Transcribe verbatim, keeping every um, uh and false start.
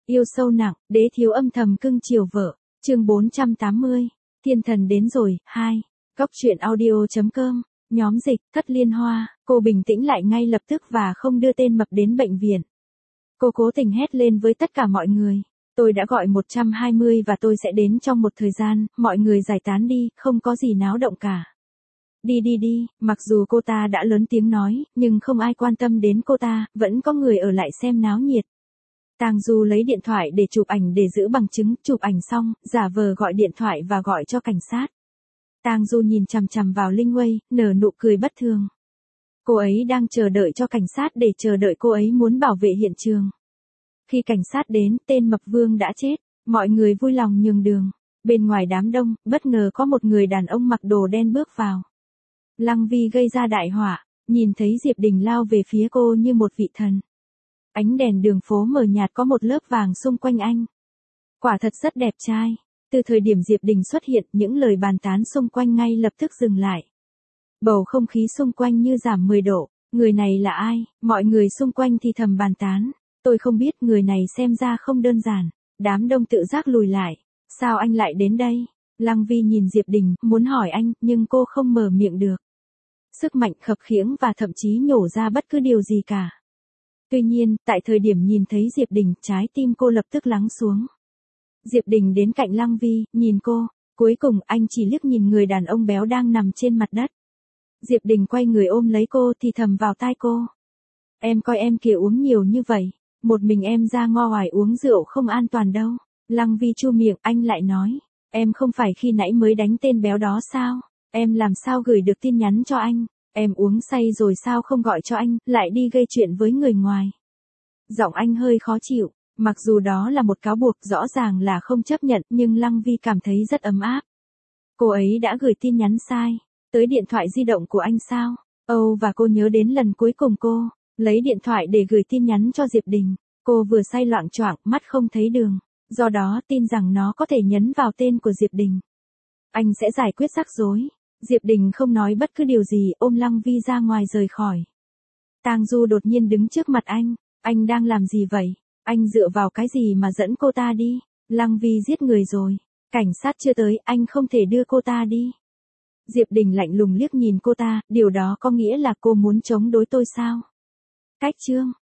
Yêu sâu nặng, đế thiếu âm thầm cưng chiều vợ. Chương bốn trăm tám mươi. Thiên thần đến rồi, hai. Góc truyện audio chấm com. Nhóm dịch, Thất Liên Hoa, cô bình tĩnh lại ngay lập tức và không đưa tên mập đến bệnh viện. Cô cố tình hét lên với tất cả mọi người. Tôi đã gọi một trăm hai mươi và tôi sẽ đến trong một thời gian, mọi người giải tán đi, không có gì náo động cả. Đi đi đi, mặc dù cô ta đã lớn tiếng nói, nhưng không ai quan tâm đến cô ta, vẫn có người ở lại xem náo nhiệt. Tang Du lấy điện thoại để chụp ảnh để giữ bằng chứng, chụp ảnh xong, giả vờ gọi điện thoại và gọi cho cảnh sát. Tang Du nhìn chằm chằm vào Linh Uy, nở nụ cười bất thường. Cô ấy đang chờ đợi cho cảnh sát để chờ đợi cô ấy muốn bảo vệ hiện trường. Khi cảnh sát đến, tên mập Vương đã chết, mọi người vui lòng nhường đường. Bên ngoài đám đông, bất ngờ có một người đàn ông mặc đồ đen bước vào. Lăng Vi gây ra đại họa, nhìn thấy Diệp Đình lao về phía cô như một vị thần. Ánh đèn đường phố mờ nhạt có một lớp vàng xung quanh anh. Quả thật rất đẹp trai. Từ thời điểm Diệp Đình xuất hiện, những lời bàn tán xung quanh ngay lập tức dừng lại. Bầu không khí xung quanh như giảm mười độ. Người này là ai? Mọi người xung quanh thì thầm bàn tán. Tôi không biết, người này xem ra không đơn giản. Đám đông tự giác lùi lại. Sao anh lại đến đây? Lăng Vi nhìn Diệp Đình, muốn hỏi anh, nhưng cô không mở miệng được. Sức mạnh khập khiễng và thậm chí nhổ ra bất cứ điều gì cả. Tuy nhiên, tại thời điểm nhìn thấy Diệp Đình, trái tim cô lập tức lắng xuống. Diệp Đình đến cạnh Lăng Vi, nhìn cô. Cuối cùng, anh chỉ liếc nhìn người đàn ông béo đang nằm trên mặt đất. Diệp Đình quay người ôm lấy cô thì thầm vào tai cô. Em coi em kìa, uống nhiều như vậy. Một mình em ra ngo ngoài uống rượu không an toàn đâu. Lăng Vi chu miệng, anh lại nói. Em không phải khi nãy mới đánh tên béo đó sao? Em làm sao gửi được tin nhắn cho anh? Em uống say rồi sao không gọi cho anh, lại đi gây chuyện với người ngoài. Giọng anh hơi khó chịu, mặc dù đó là một cáo buộc rõ ràng là không chấp nhận, nhưng Lăng Vi cảm thấy rất ấm áp. Cô ấy đã gửi tin nhắn sai, tới điện thoại di động của anh sao? Âu và cô nhớ đến lần cuối cùng cô lấy điện thoại để gửi tin nhắn cho Diệp Đình. Cô vừa say loạng choạng, mắt không thấy đường, do đó tin rằng nó có thể nhấn vào tên của Diệp Đình. Anh sẽ giải quyết rắc rối. Diệp Đình không nói bất cứ điều gì, ôm Lăng Vi ra ngoài rời khỏi. Tang Du đột nhiên đứng trước mặt anh. Anh đang làm gì vậy? Anh dựa vào cái gì mà dẫn cô ta đi? Lăng Vi giết người rồi. Cảnh sát chưa tới, anh không thể đưa cô ta đi. Diệp Đình lạnh lùng liếc nhìn cô ta, điều đó có nghĩa là cô muốn chống đối tôi sao? Cách chương.